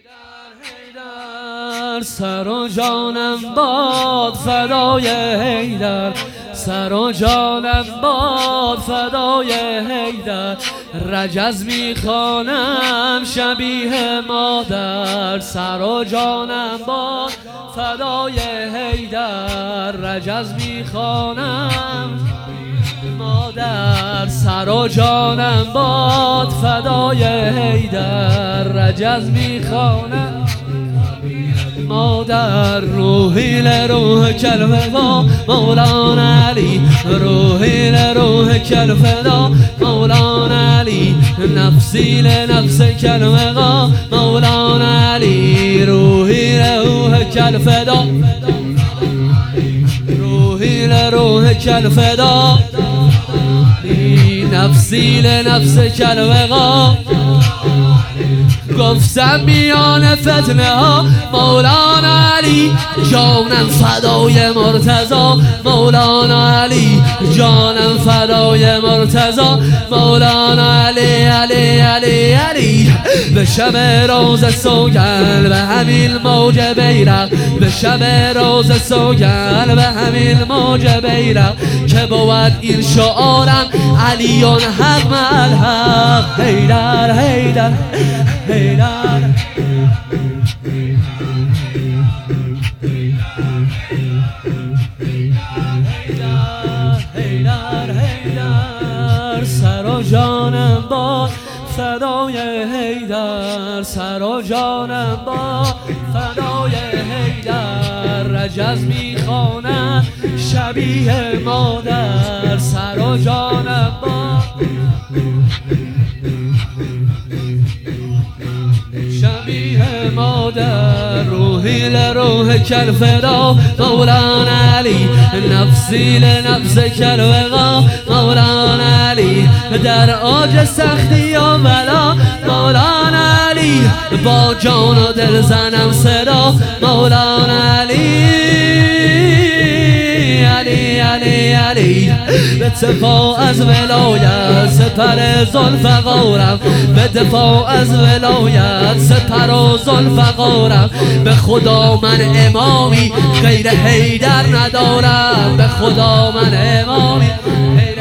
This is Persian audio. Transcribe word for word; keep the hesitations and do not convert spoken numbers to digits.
سر و جانم باد فدای حیدر، سر و جانم باد فدای حیدر. رجز میخوانم شبیه مادر، سر و جانم باد فدای حیدر. رجز میخوانم مادر، سر و جانم باد فدای حیدر. رجز میخوانم مادر. روحی لروح کلفدا مولانا علی، روحی لروح کلفدا مولانا علی. نفسی لنفس کلفدا مولانا علی، روحی لروح کلفدا، روحی لروح کلفدا. نفسی لنفس کلفدا. گفتم میان فتنه ها مولانا علی، جانم فدای مرتضی مولانا علی، جانم فدای مرتضی مولانا علی. علی علی علی به شب روز سوگند به همین موج بیرق، به شب روز سوگند به همین موج بیرق. که بود این شعارم علیون حق مع الحق. حیدر حیدر حیدر حیدر حیدر. سر و جانم باد فدای حیدر، سر و جانم باد فدای حیدر. رجز میخوانم شبیه مادر، سر و جانم باد شبیه مادر. روحی لروح کلفدا مولانا علی، نفسی لنفس کلفدا مولانا علی. در اوج سختی و بلا مولانا علی، با جان و دل زنم صدا مولانا علی. علی علی علی به دفاع از ولایت سپر ذوالفقارم، به دفاع از ولایت سپر و ذوالفقارم. به خدا من امامی غیر حیدر ندارم، به خدا من امامی